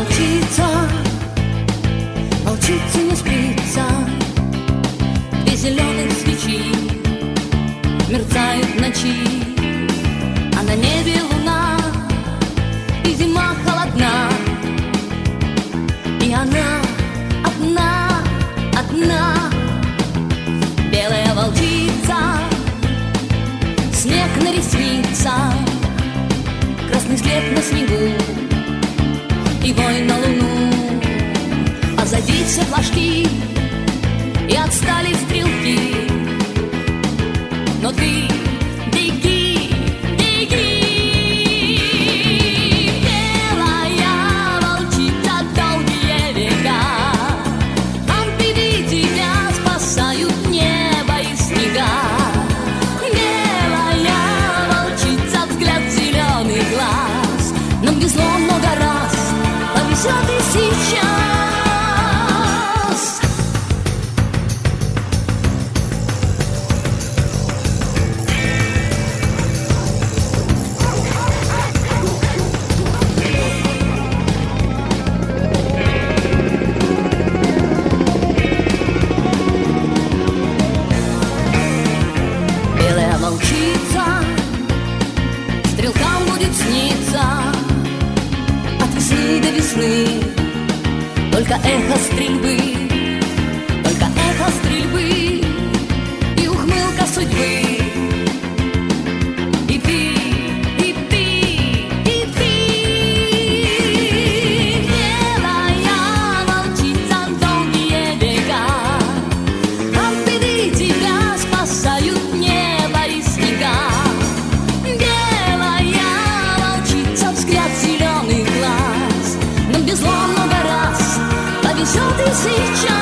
волчица, волчица не спится. Две зеленых свечи мерцают в ночи, а на небе луна, и зима холодна, и она одна, одна. Белая волчица, снег на ресницах, красный след на снегу и вой на луну. Позади все флажки и отстали стрелки, но ты беги, беги. Белая волчица, долгие века, а впереди тебя спасают небо и снега. Белая волчица, взгляд зеленый глаз, нам везло много раз, повезет и сейчас. Белая волчица, стрелкам будет сниться от весны до весны только эхо стрельбы, только эхо стрельбы и ухмылка судьбы. И ты, и ты, и ты. Белая волчица, долгие века, а впереди тебя спасают небо и снега. Белая волчица, взгляд зеленый глаз, нам везло много раз, повезет и сейчас.